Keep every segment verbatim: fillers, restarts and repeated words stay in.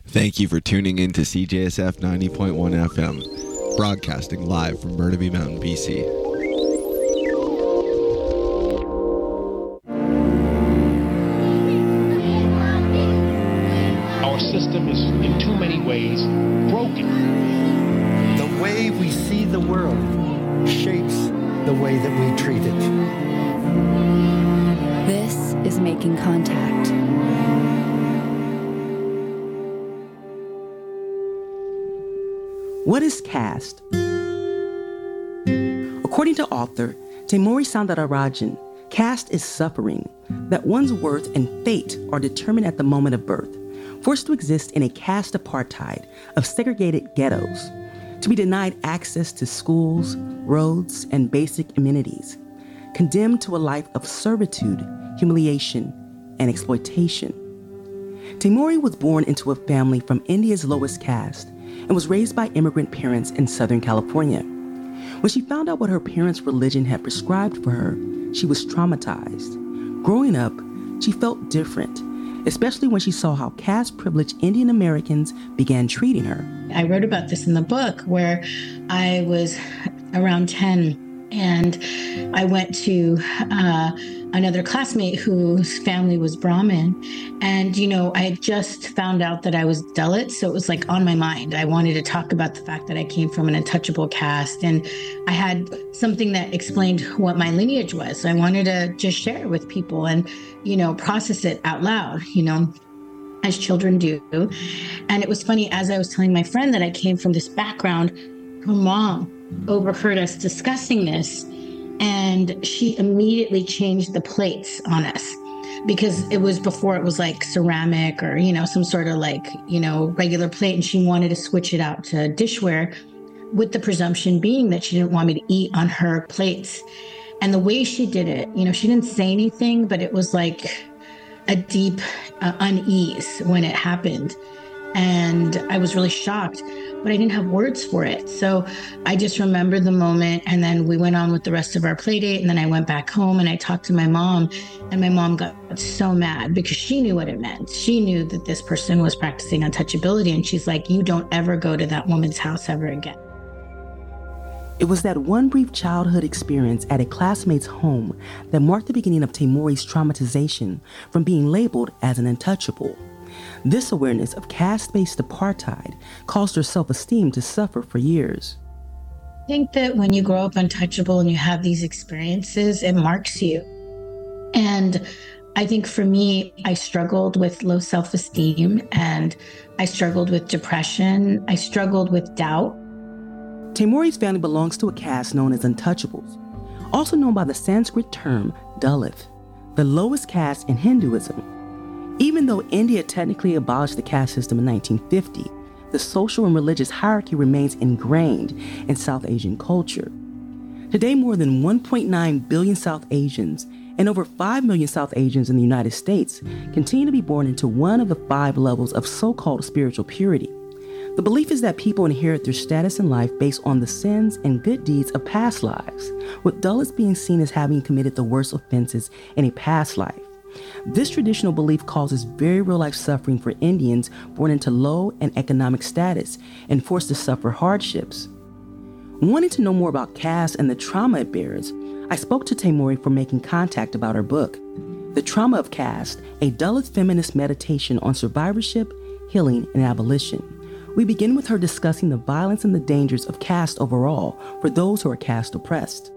Thank you for tuning in to C J S F ninety point one F M, broadcasting live from Burnaby Mountain, B C. Our system is in too many ways broken. The way we see the world shapes the way that we treat it. This is Making Contact. What is caste? According to author Temuri Soundararajan, caste is suffering, that one's worth and fate are determined at the moment of birth, forced to exist in a caste apartheid of segregated ghettos, to be denied access to schools, roads, and basic amenities, condemned to a life of servitude, humiliation, and exploitation. Temuri was born into a family from India's lowest caste and was raised by immigrant parents in Southern California. When she found out what her parents' religion had prescribed for her, she was traumatized. Growing up, she felt different, especially when she saw how caste-privileged Indian Americans began treating her. I wrote about this in the book where I was around ten and I went to uh, another classmate whose family was Brahmin. And, you know, I had just found out that I was Dalit. So it was like on my mind. I wanted to talk about the fact that I came from an untouchable caste. And I had something that explained what my lineage was. So I wanted to just share it with people and, you know, process it out loud, you know, as children do. And it was funny, as I was telling my friend that I came from this background, her mom overheard us discussing this, and she immediately changed the plates on us, because it was before it was like ceramic or, you know, some sort of like, you know, regular plate. And she wanted to switch it out to dishware, with the presumption being that she didn't want me to eat on her plates. And the way she did it, you know, she didn't say anything, but it was like a deep uh, unease when it happened. And I was really shocked, but I didn't have words for it. So I just remembered the moment, and then we went on with the rest of our play date. And then I went back home and I talked to my mom, and my mom got so mad because she knew what it meant. She knew that this person was practicing untouchability. And she's like, you don't ever go to that woman's house ever again. It was that one brief childhood experience at a classmate's home that marked the beginning of Temuri's traumatization from being labeled as an untouchable. This awareness of caste-based apartheid caused her self-esteem to suffer for years. I think that when you grow up untouchable and you have these experiences, it marks you. And I think for me, I struggled with low self-esteem, and I struggled with depression. I struggled with doubt. Temuri's family belongs to a caste known as untouchables, also known by the Sanskrit term Dalit, the lowest caste in Hinduism. Even though India technically abolished the caste system in nineteen fifty, the social and religious hierarchy remains ingrained in South Asian culture. Today, more than one point nine billion South Asians and over five million South Asians in the United States continue to be born into one of the five levels of so-called spiritual purity. The belief is that people inherit their status in life based on the sins and good deeds of past lives, with Dalits being seen as having committed the worst offenses in a past life. This traditional belief causes very real-life suffering for Indians born into low and economic status and forced to suffer hardships. Wanting to know more about caste and the trauma it bears, I spoke to Temuri for Making Contact about her book, The Trauma of Caste, a Dalit feminist meditation on survivorship, healing, and abolition. We begin with her discussing the violence and the dangers of caste overall for those who are caste oppressed.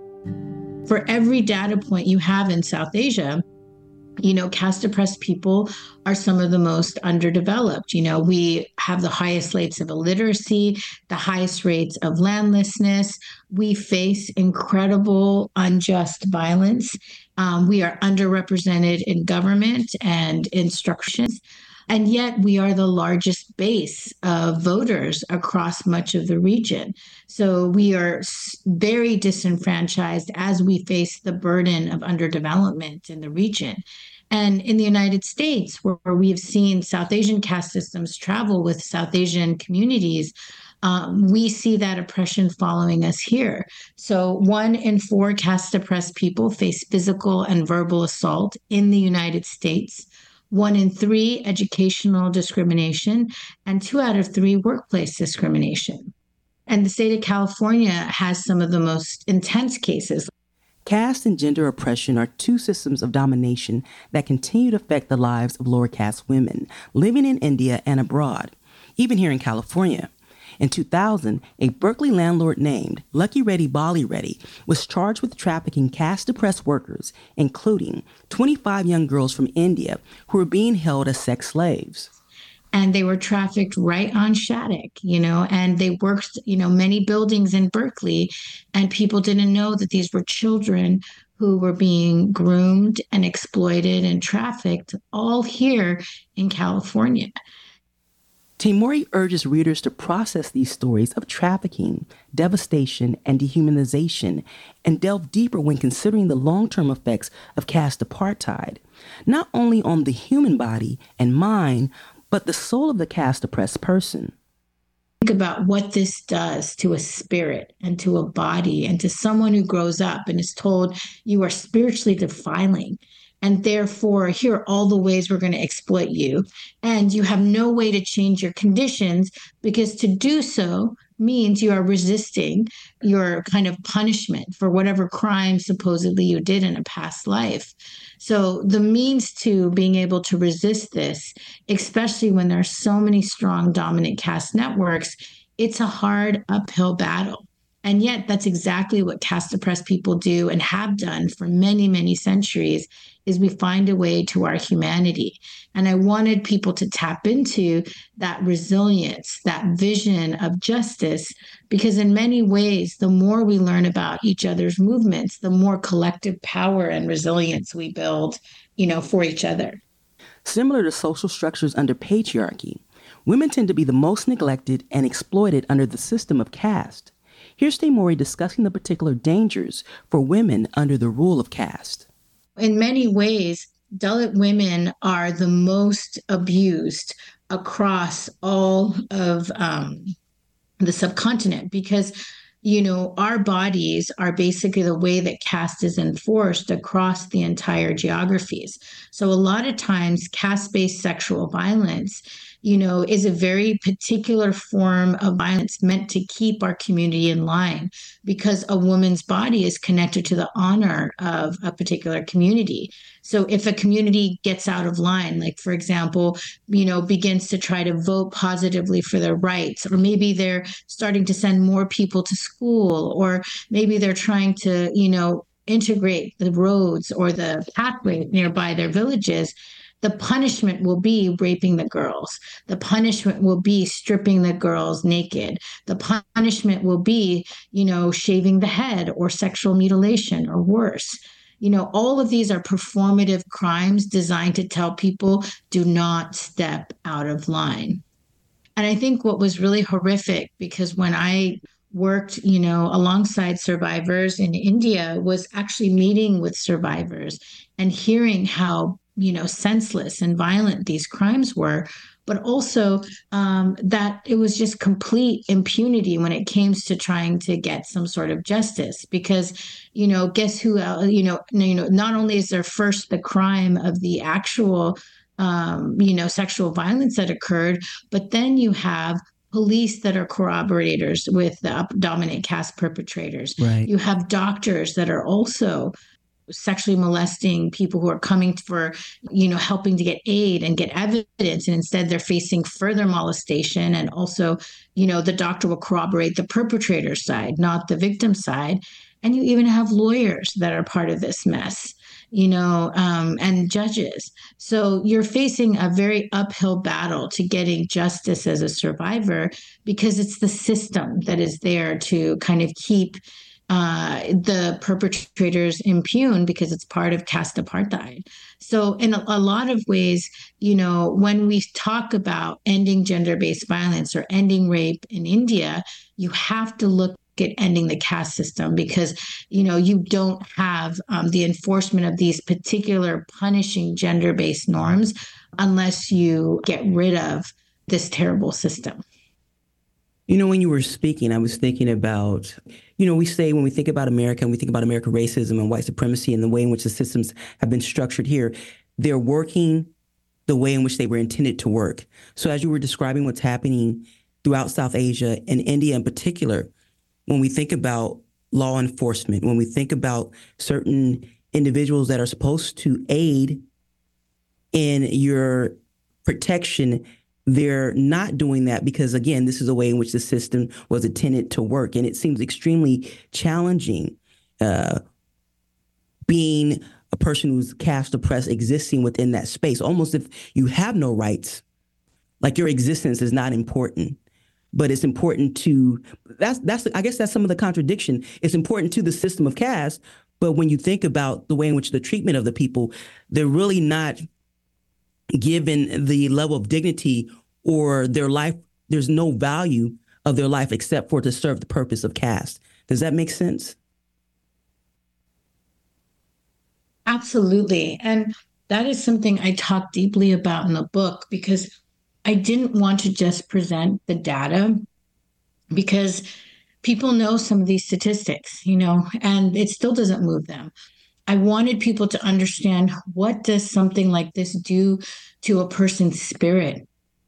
For every data point you have in South Asia, you know, caste oppressed people are some of the most underdeveloped. You know, we have the highest rates of illiteracy, the highest rates of landlessness. We face incredible unjust violence. Um, we are underrepresented in government and instructions. And yet we are the largest base of voters across much of the region. So we are very disenfranchised as we face the burden of underdevelopment in the region. And in the United States, where, where we have seen South Asian caste systems travel with South Asian communities, um, we see that oppression following us here. So one in four caste oppressed people face physical and verbal assault in the United States. one in three educational discrimination, and two out of three workplace discrimination. And the state of California has some of the most intense cases. Caste and gender oppression are two systems of domination that continue to affect the lives of lower caste women living in India and abroad, even here in California. In two thousand, a Berkeley landlord named Lucky Reddy Bali Reddy was charged with trafficking caste-oppressed workers, including twenty-five young girls from India who were being held as sex slaves. And they were trafficked right on Shattuck, you know, and they worked, you know, many buildings in Berkeley, and people didn't know that these were children who were being groomed and exploited and trafficked all here in California. Teimouri urges readers to process these stories of trafficking, devastation, and dehumanization, and delve deeper when considering the long-term effects of caste apartheid, not only on the human body and mind, but the soul of the caste-oppressed person. Think about what this does to a spirit and to a body and to someone who grows up and is told you are spiritually defiling. And therefore, here are all the ways we're going to exploit you. And you have no way to change your conditions, because to do so means you are resisting your kind of punishment for whatever crime supposedly you did in a past life. So the means to being able to resist this, especially when there are so many strong dominant caste networks, it's a hard uphill battle. And yet that's exactly what caste-oppressed people do and have done for many, many centuries, is we find a way to our humanity. And I wanted people to tap into that resilience, that vision of justice, because in many ways, the more we learn about each other's movements, the more collective power and resilience we build, you know, for each other. Similar to social structures under patriarchy, women tend to be the most neglected and exploited under the system of caste. Here's Teimouri discussing the particular dangers for women under the rule of caste. In many ways, Dalit women are the most abused across all of um, the subcontinent, because, you know, our bodies are basically the way that caste is enforced across the entire geographies. So a lot of times caste-based sexual violence, you know, is a very particular form of violence meant to keep our community in line, because a woman's body is connected to the honor of a particular community. So if a community gets out of line, like, for example, you know, begins to try to vote positively for their rights, or maybe they're starting to send more people to school, or maybe they're trying to, you know, integrate the roads or the pathway nearby their villages, the punishment will be raping the girls. The punishment will be stripping the girls naked. The punishment will be, you know, shaving the head or sexual mutilation or worse. You know, all of these are performative crimes designed to tell people, do not step out of line. And I think what was really horrific, because when I worked, you know, alongside survivors in India, was actually meeting with survivors and hearing how, you know, senseless and violent these crimes were, but also um, that it was just complete impunity when it came to trying to get some sort of justice. Because, you know, guess who, else, you know, you know, not only is there first the crime of the actual, um, you know, sexual violence that occurred, but then you have police that are corroborators with the dominant caste perpetrators. Right. You have doctors that are also sexually molesting people who are coming for, you know, helping to get aid and get evidence. And instead they're facing further molestation. And also, you know, the doctor will corroborate the perpetrator side, not the victim side. And you even have lawyers that are part of this mess, you know, um, and judges. So you're facing a very uphill battle to getting justice as a survivor, because it's the system that is there to kind of keep Uh, the perpetrators impugned, because it's part of caste apartheid. So in a, a lot of ways, you know, when we talk about ending gender-based violence or ending rape in India, you have to look at ending the caste system, because, you know, you don't have um, the enforcement of these particular punishing gender-based norms unless you get rid of this terrible system. You know, when you were speaking, I was thinking about, you know, we say when we think about America and we think about American racism and white supremacy and the way in which the systems have been structured here, they're working the way in which they were intended to work. So as you were describing what's happening throughout South Asia and India in particular, when we think about law enforcement, when we think about certain individuals that are supposed to aid in your protection, they're not doing that because, again, this is a way in which the system was intended to work. And it seems extremely challenging uh, being a person who's caste oppressed, existing within that space, almost if you have no rights, like your existence is not important. But it's important to, that's, that's I guess that's some of the contradiction. It's important to the system of caste, but when you think about the way in which the treatment of the people, they're really not given the level of dignity or their life, there's no value of their life except for to serve the purpose of caste. Does that make sense? Absolutely. And that is something I talk deeply about in the book, because I didn't want to just present the data, because people know some of these statistics, you know, and it still doesn't move them. I wanted people to understand, what does something like this do to a person's spirit,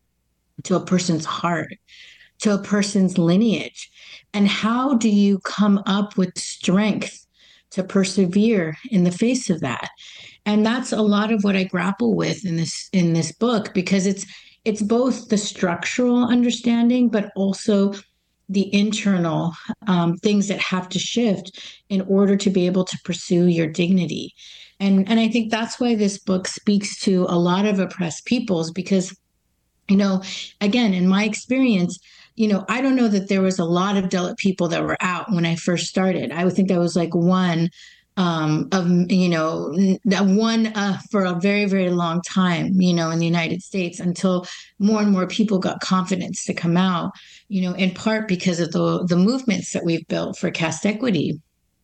to a person's heart, to a person's lineage? And how do you come up with strength to persevere in the face of that? And that's a lot of what I grapple with in this in this book, because it's it's both the structural understanding, but also the internal um, things that have to shift in order to be able to pursue your dignity. And, and I think that's why this book speaks to a lot of oppressed peoples, because, you know, again, in my experience, you know, I don't know that there was a lot of Dalit people that were out when I first started. I would think that was like one um, of, you know, that one uh, for a very, very long time, you know, in the United States, until more and more people got confidence to come out, you know, in part because of the, the movements that we've built for caste equity.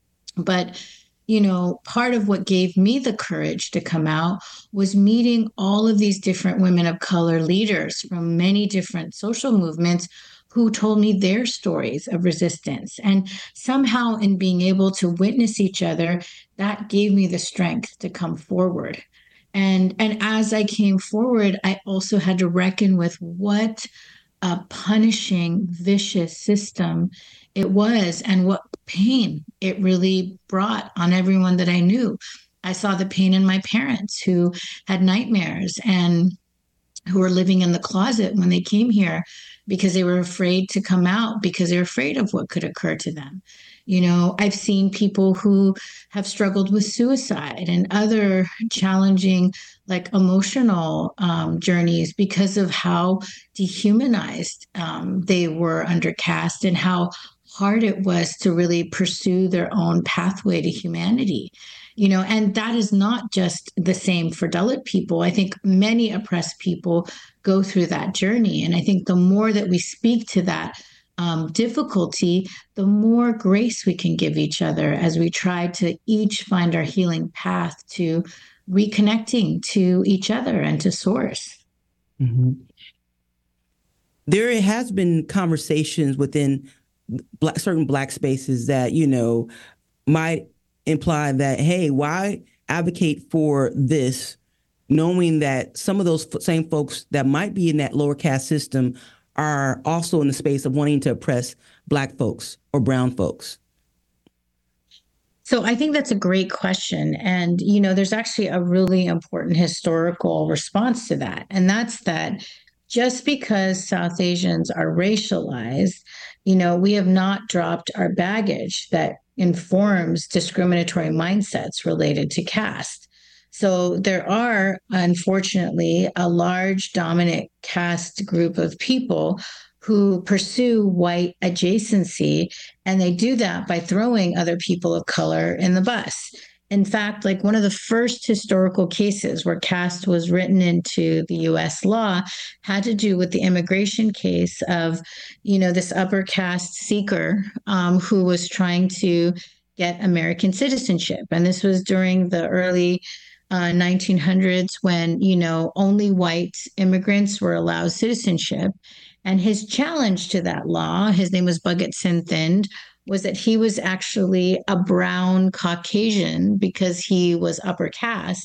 But, you know, part of what gave me the courage to come out was meeting all of these different women of color leaders from many different social movements who told me their stories of resistance. And somehow, in being able to witness each other, that gave me the strength to come forward. And, and as I came forward, I also had to reckon with what a punishing, vicious system it was, and what pain it really brought on everyone that I knew. I saw the pain in my parents, who had nightmares and who were living in the closet when they came here because they were afraid to come out, because they're afraid of what could occur to them. You know, I've seen people who have struggled with suicide and other challenging, like emotional um, journeys because of how dehumanized um, they were under caste, and how hard it was to really pursue their own pathway to humanity. You know, and that is not just the same for Dalit people. I think many oppressed people go through that journey. And I think the more that we speak to that um, difficulty, the more grace we can give each other as we try to each find our healing path to reconnecting to each other and to source. Mm-hmm. There has been conversations within black, certain Black spaces that, you know, might imply that, hey, why advocate for this, knowing that some of those same folks that might be in that lower caste system are also in the space of wanting to oppress Black folks or brown folks? So I think that's a great question. And, you know, there's actually a really important historical response to that. And that's that just because South Asians are racialized, you know, we have not dropped our baggage that informs discriminatory mindsets related to caste. So there are, unfortunately, a large dominant caste group of people who pursue white adjacency, and they do that by throwing other people of color in the bus. In fact, like one of the first historical cases where caste was written into the U S law had to do with the immigration case of, you know, this upper caste seeker um, who was trying to get American citizenship. And this was during the early uh, nineteen hundreds when, you know, only white immigrants were allowed citizenship. And his challenge to that law, his name was Bhagat Singh Thind, was that he was actually a brown Caucasian because he was upper caste.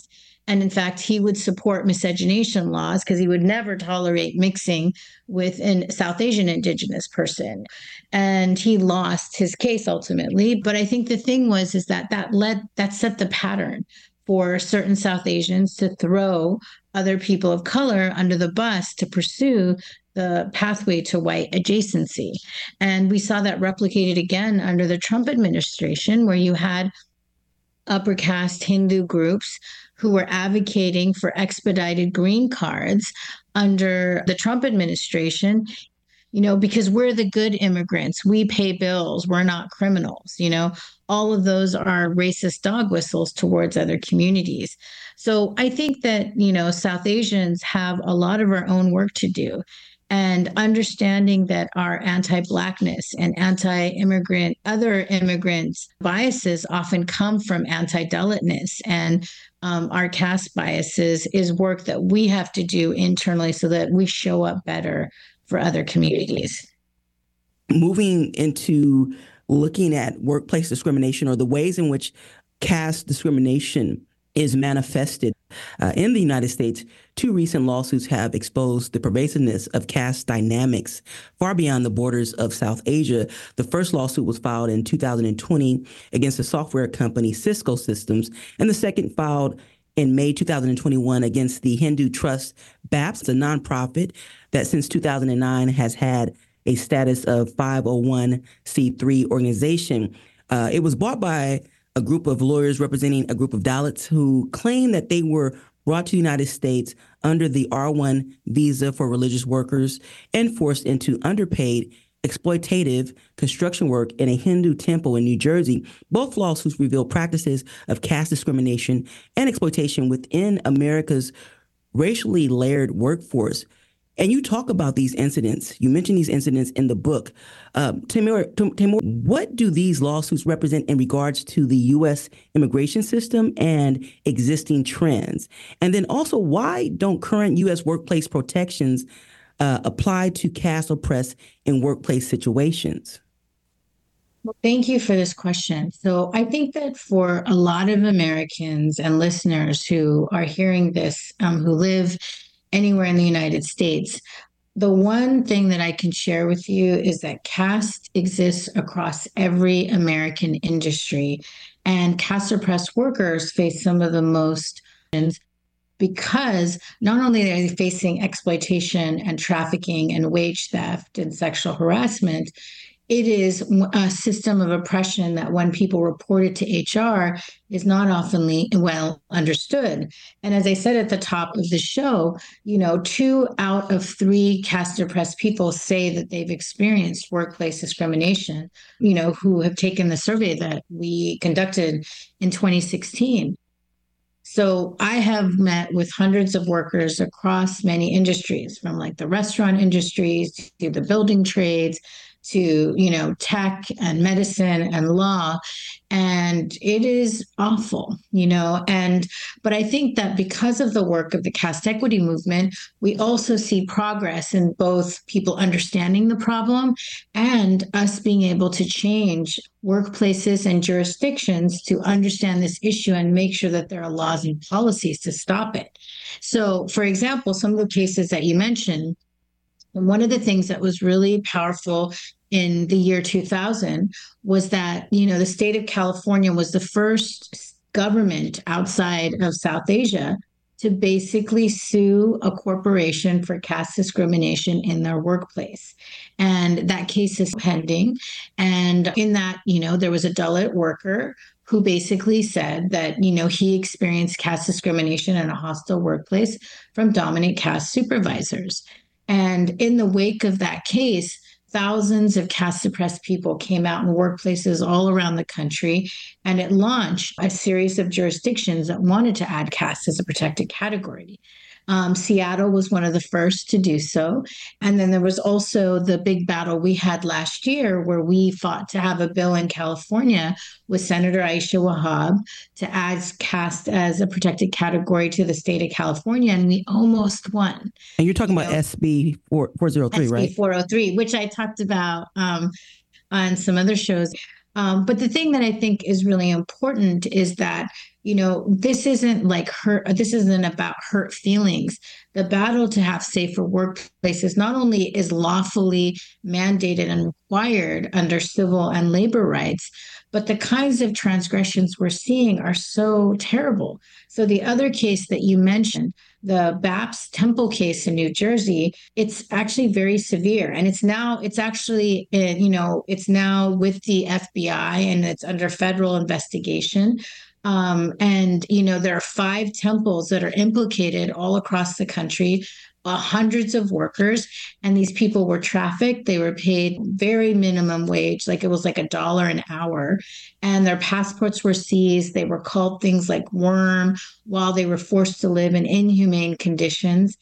And in fact, he would support miscegenation laws because he would never tolerate mixing with a South Asian indigenous person. And he lost his case ultimately. But I think the thing was, is that that led, that set the pattern for certain South Asians to throw other people of color under the bus to pursue the pathway to white adjacency. And we saw that replicated again under the Trump administration, where you had upper caste Hindu groups who were advocating for expedited green cards under the Trump administration, you know, because we're the good immigrants. We pay bills. We're not criminals. You know, all of those are racist dog whistles towards other communities. So I think that, you know, South Asians have a lot of our own work to do. And understanding that our anti-Blackness and anti-immigrant, other immigrants' biases often come from anti-Dalitness, and um, our caste biases is work that we have to do internally so that we show up better for other communities. Moving into looking at workplace discrimination, or the ways in which caste discrimination is manifested uh, in the United States, two recent lawsuits have exposed the pervasiveness of caste dynamics far beyond the borders of South Asia. The first lawsuit was filed in two thousand twenty against the software company Cisco Systems, and the second filed in May two thousand twenty-one against the Hindu Trust B A P S, a nonprofit that since two thousand nine has had a status of five oh one c three organization. Uh, it was bought by a group of lawyers representing a group of Dalits who claim that they were brought to the United States under the R one visa for religious workers and forced into underpaid, exploitative construction work in a Hindu temple in New Jersey. Both lawsuits reveal practices of caste discrimination and exploitation within America's racially layered workforce. And you talk about these incidents. You mention these incidents in the book. Um, Timur, Timur, what do these lawsuits represent in regards to the U S immigration system and existing trends? And then also, why don't current U S workplace protections uh, apply to caste oppressed in workplace situations? Well, thank you for this question. So I think that for a lot of Americans and listeners who are hearing this, um, who live anywhere in the United States, the one thing that I can share with you is that caste exists across every American industry, and caste oppressed workers face some of the most, because not only are they facing exploitation and trafficking and wage theft and sexual harassment, it is a system of oppression that when people report it to H R is not often well understood. And as I said at the top of the show, you know, two out of three caste oppressed people say that they've experienced workplace discrimination, you know, who have taken the survey that we conducted in twenty sixteen. So I have met with hundreds of workers across many industries, from like the restaurant industries to the building trades, to, you know, tech and medicine and law. And it is awful, you know, and, but I think that because of the work of the caste equity movement, we also see progress in both people understanding the problem and us being able to change workplaces and jurisdictions to understand this issue and make sure that there are laws and policies to stop it. So, for example, some of the cases that you mentioned, and one of the things that was really powerful in the year two thousand was that, you know, the state of California was the first government outside of South Asia to basically sue a corporation for caste discrimination in their workplace. And that case is pending. And in that, you know, there was a Dalit worker who basically said that, you know, he experienced caste discrimination in a hostile workplace from dominant caste supervisors. And in the wake of that case, thousands of caste oppressed people came out in workplaces all around the country, and it launched a series of jurisdictions that wanted to add caste as a protected category. Um, Seattle was one of the first to do so. And then there was also the big battle we had last year where we fought to have a bill in California with Senator Aisha Wahab to add caste as a protected category to the state of California. And we almost won. And you're talking you about know, S B four oh three, right? S B four oh three, which I talked about um, on some other shows. Um, but the thing that I think is really important is that, you know, this isn't like hurt, this isn't about hurt feelings. The battle to have safer workplaces not only is lawfully mandated and required under civil and labor rights, but the kinds of transgressions we're seeing are so terrible. So the other case that you mentioned, the Baps Temple case in New Jersey, it's actually very severe. And it's now, it's actually, you know, it's now with the F B I and it's under federal investigation. Um, and, you know, there are five temples that are implicated all across the country, uh, hundreds of workers. And these people were trafficked. They were paid very minimum wage, like it was like a dollar an hour. And their passports were seized. They were called things like worm while they were forced to live in inhumane conditions.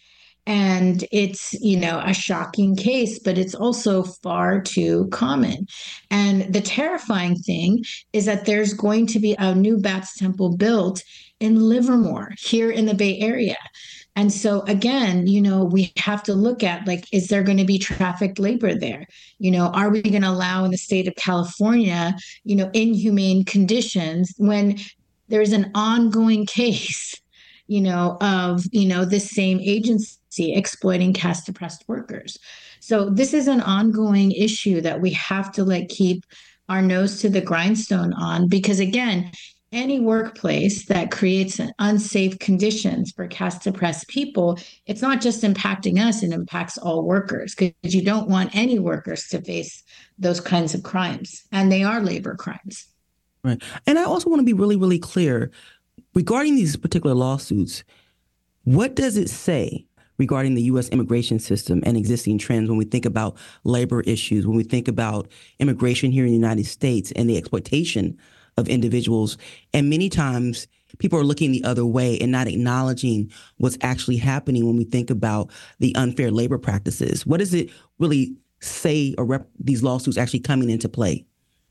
And it's, you know, a shocking case, but it's also far too common. And the terrifying thing is that there's going to be a new Bats Temple built in Livermore, here in the Bay Area. And so again, you know, we have to look at, like, is there going to be trafficked labor there? You know, are we going to allow in the state of California, you know, inhumane conditions when there's an ongoing case, you know, of, you know, this same agency exploiting caste oppressed workers? So this is an ongoing issue that we have to like keep our nose to the grindstone on, because again, any workplace that creates an unsafe conditions for caste oppressed people, it's not just impacting us, it impacts all workers, because you don't want any workers to face those kinds of crimes. And they are labor crimes. Right. And I also want to be really, really clear regarding these particular lawsuits. What does it say regarding the U S immigration system and existing trends when we think about labor issues, when we think about immigration here in the United States and the exploitation of individuals? And many times people are looking the other way and not acknowledging what's actually happening when we think about the unfair labor practices. What does it really say, or rep- these lawsuits actually coming into play?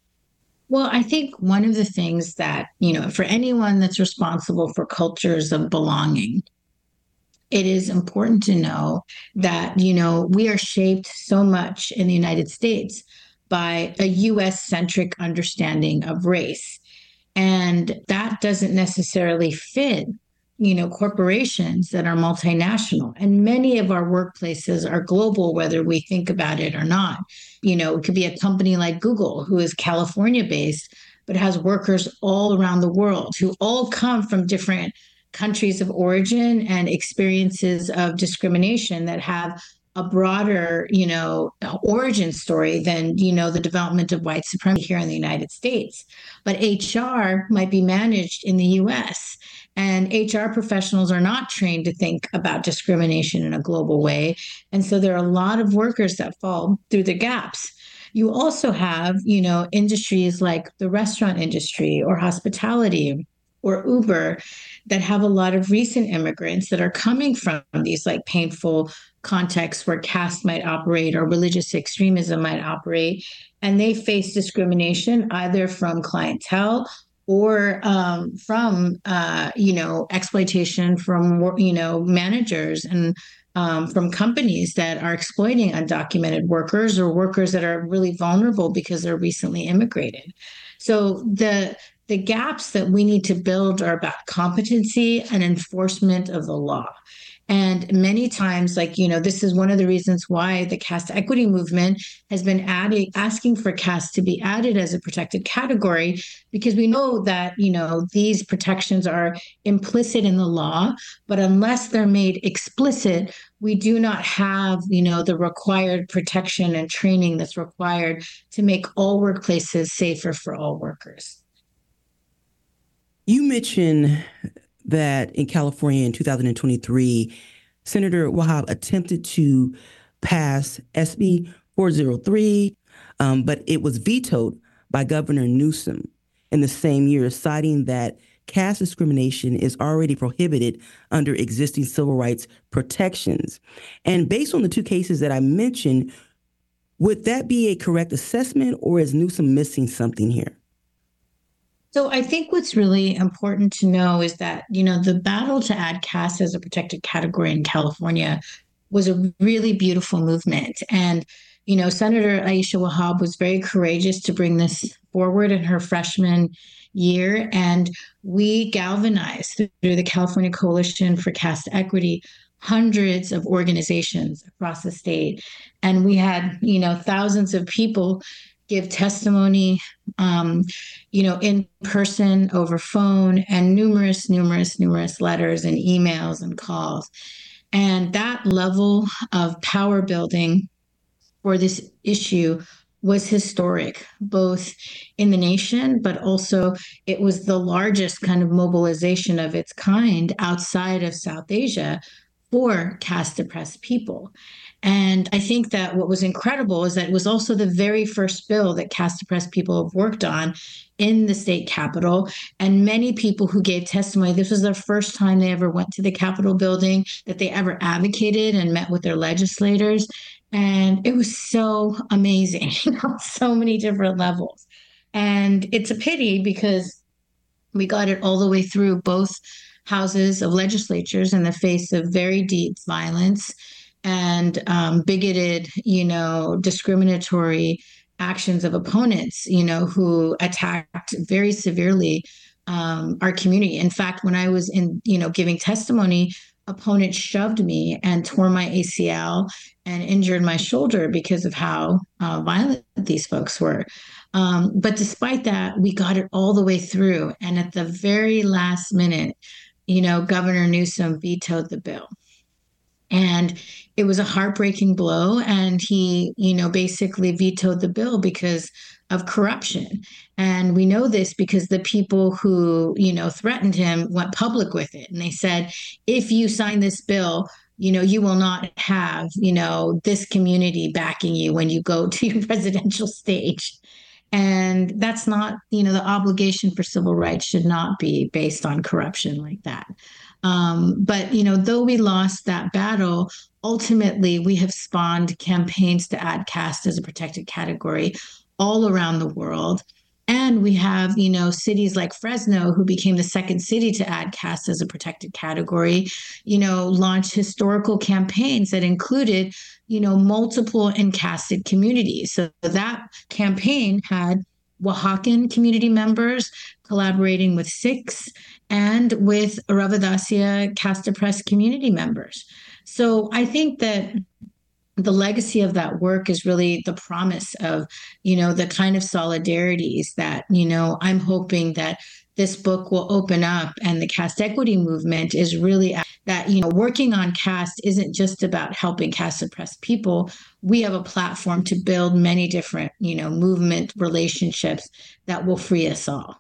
Well, I think one of the things that, you know, for anyone that's responsible for cultures of belonging, it is important to know that, you know, we are shaped so much in the United States by a U S-centric understanding of race. And that doesn't necessarily fit, you know, corporations that are multinational. And many of our workplaces are global, whether we think about it or not. You know, it could be a company like Google, who is California-based, but has workers all around the world who all come from different countries of origin and experiences of discrimination that have a broader, you know, origin story than, you know, the development of white supremacy here in the United States. But H R might be managed in the U S, and H R professionals are not trained to think about discrimination in a global way. And so there are a lot of workers that fall through the gaps. You also have, you know, industries like the restaurant industry or hospitality or Uber that have a lot of recent immigrants that are coming from these like painful contexts where caste might operate or religious extremism might operate. And they face discrimination either from clientele or um, from, uh, you know, exploitation from, you know, managers and um, from companies that are exploiting undocumented workers or workers that are really vulnerable because they're recently immigrated. So the The gaps that we need to build are about competency and enforcement of the law. And many times, like, you know, this is one of the reasons why the caste equity movement has been adding, asking for caste to be added as a protected category, because we know that, you know, these protections are implicit in the law, but unless they're made explicit, we do not have, you know, the required protection and training that's required to make all workplaces safer for all workers. You mentioned that in California in two thousand twenty-three, Senator Wahab attempted to pass S B four oh three, um, but it was vetoed by Governor Newsom in the same year, citing that caste discrimination is already prohibited under existing civil rights protections. And based on the two cases that I mentioned, would that be a correct assessment, or is Newsom missing something here? So I think what's really important to know is that, you know, the battle to add caste as a protected category in California was a really beautiful movement. And, you know, Senator Aisha Wahab was very courageous to bring this forward in her freshman year. And we galvanized through the California Coalition for Caste Equity hundreds of organizations across the state. And we had, you know, thousands of people give testimony, um, you know, in person, over phone, and numerous, numerous, numerous letters and emails and calls. And that level of power building for this issue was historic, both in the nation, but also it was the largest kind of mobilization of its kind outside of South Asia for caste-oppressed people. And I think that what was incredible is that it was also the very first bill that caste-oppressed people have worked on in the state capitol. And many people who gave testimony, this was their first time they ever went to the Capitol building, that they ever advocated and met with their legislators. And it was so amazing on so many different levels. And it's a pity because we got it all the way through both houses of legislatures in the face of very deep violence and um, bigoted, you know, discriminatory actions of opponents, you know, who attacked very severely um, our community. In fact, when I was in, you know, giving testimony, opponents shoved me and tore my A C L and injured my shoulder because of how uh, violent these folks were. Um, but despite that, we got it all the way through. And at the very last minute, you know, Governor Newsom vetoed the bill. And it was a heartbreaking blow. And he, you know, basically vetoed the bill because of corruption. And we know this because the people who, you know, threatened him went public with it. And they said, if you sign this bill, you know, you will not have, you know, this community backing you when you go to your presidential stage. And that's not, you know, the obligation for civil rights should not be based on corruption like that. Um, but, you know, though we lost that battle, ultimately we have spawned campaigns to add caste as a protected category all around the world. And we have, you know, cities like Fresno, who became the second city to add caste as a protected category, you know, launched historical campaigns that included, you know, multiple encasted communities. So that campaign had Oaxacan community members collaborating with Sikhs and with Ravadasya caste-oppressed community members. So I think that the legacy of that work is really the promise of, you know, the kind of solidarities that, you know, I'm hoping that this book will open up. And the caste equity movement is really that, you know, working on caste isn't just about helping caste oppressed people. We have a platform to build many different, you know, movement relationships that will free us all.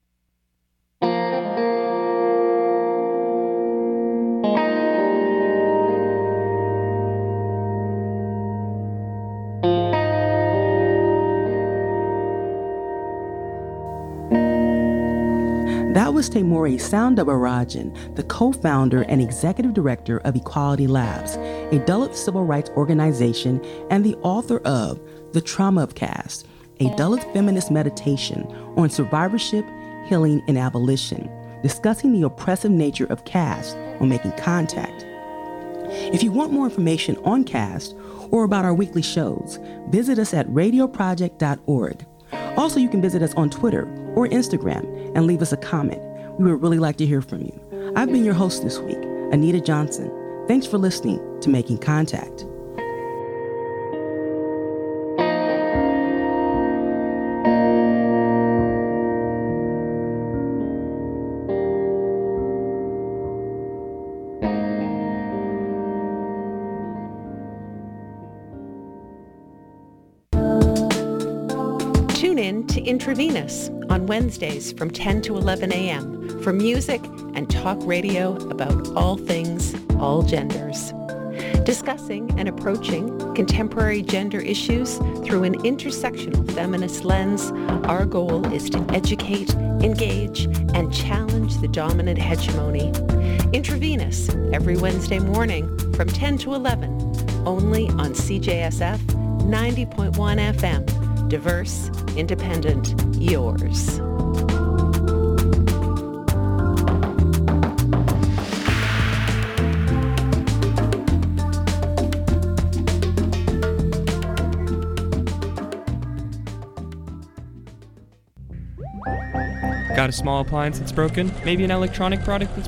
That was Temuri Soundabarajan, the co-founder and executive director of Equality Labs, a Dalit civil rights organization, and the author of The Trauma of Caste, a Dalit feminist meditation on survivorship, healing, and abolition, discussing the oppressive nature of caste on Making Contact. If you want more information on caste or about our weekly shows, visit us at radio project dot org. Also, you can visit us on Twitter or Instagram and leave us a comment. We would really like to hear from you. I've been your host this week, Anita Johnson. Thanks for listening to Making Contact. Tune in to Intravenous on Wednesdays from ten to eleven a.m. for music and talk radio about all things, all genders. Discussing and approaching contemporary gender issues through an intersectional feminist lens, our goal is to educate, engage, and challenge the dominant hegemony. Intravenous every Wednesday morning from ten to eleven, only on C J S F ninety point one F M. Diverse, independent, yours. not a small appliance that's broken, maybe an electronic product that's